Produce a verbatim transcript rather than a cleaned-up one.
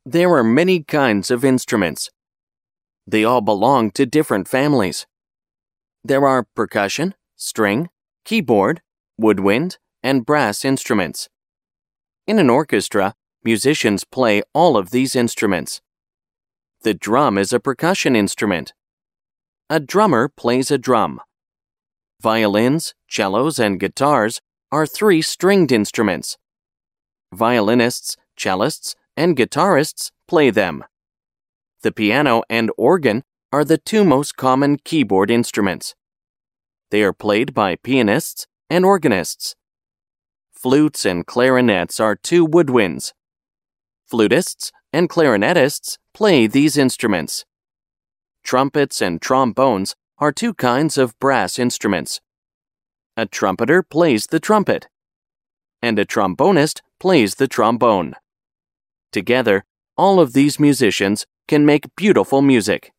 There are many kinds of instruments. They all belong to different families. There are percussion, string, keyboard, woodwind, and brass instruments. In an orchestra, musicians play all of these instruments. The drum is a percussion instrument. A drummer plays a drum. Violins, cellos, and guitars are three stringed instruments. Violinists, cellists, and guitarists play them. The piano and organ are the two most common keyboard instruments. They are played by pianists and organists. Flutes and clarinets are two woodwinds. Flutists and clarinetists play these instruments. Trumpets and trombones are two kinds of brass instruments. A trumpeter plays the trumpet, and a trombonist plays the trombone. Together, all of these musicians can make beautiful music.